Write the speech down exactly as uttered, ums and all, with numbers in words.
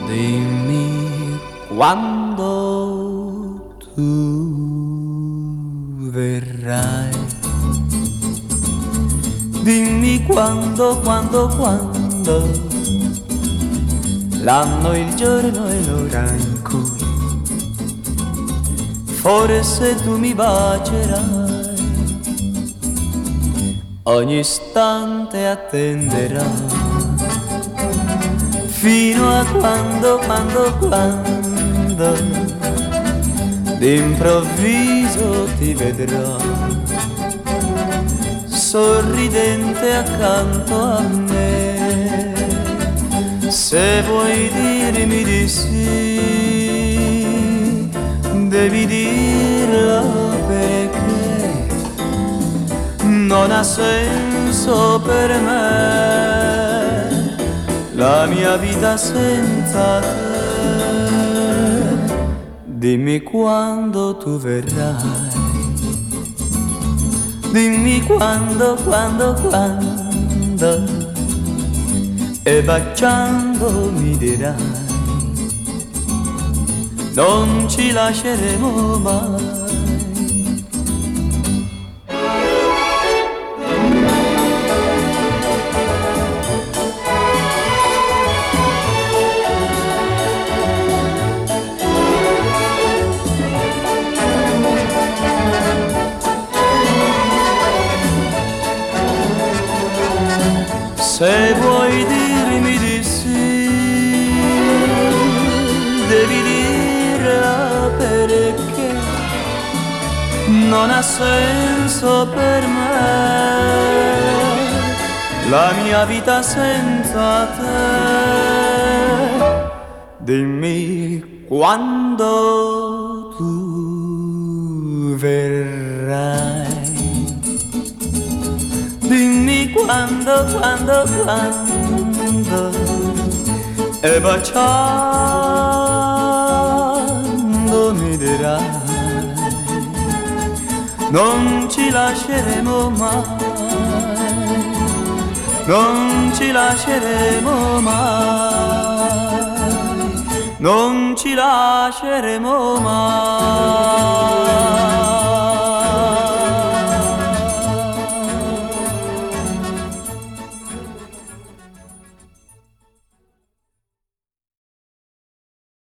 Dimmi quando tu verrai. Dimmi quando, quando, quando, l'anno, il giorno e l'ora in cui forse tu mi bacerai. Ogni istante attenderò fino a quando, quando, quando d'improvviso ti vedrò sorridente accanto a me. Se vuoi dirmi di sì, devi dirlo perché non ha senso per me la mia vita senza te. Dimmi quando tu verrai. Dimmi quando, quando, quando, e baciando mi dirai non ci lasceremo mai. Se vuoi dirmi di sì, devi dirla perché non ha senso per me la mia vita senza te. Dimmi quando tu verrai. Dimmi quando, quando, quando, e baciando mi dirai non ci lasceremo mai, non ci lasceremo mai, non ci lasceremo mai.